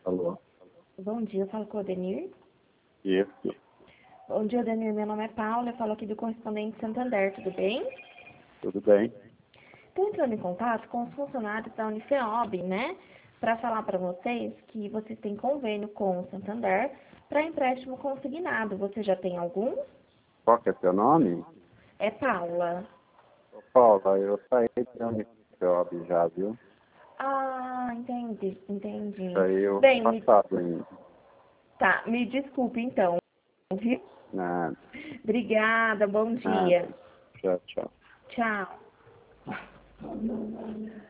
Alô? Bom dia, eu falo com o Adenir. Isso, Bom dia, Adenir. Meu nome é Paula, eu falo aqui do Correspondente Santander, tudo bem? tudo bem? Estou entrando em contato com os funcionários da Unifeob, né? Para falar para vocês que vocês têm convênio com o Santander para empréstimo consignado. Você já tem algum? Qual que é seu nome? É Paula. Ô, Paula, eu saí da Unicef já, viu? Ah, entendi. Saiu Bem, passado ainda. me desculpe então, viu? Nada, Obrigada, bom nada. dia. Tchau, tchau. Tchau.